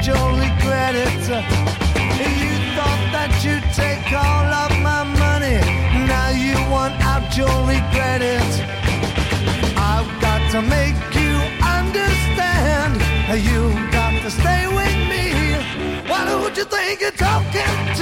you'll regret it. You thought that you'd take all of my money. Now you want out, you'll regret it. I've got to make you understand. You got to stay with me. Why don't you think you're talking?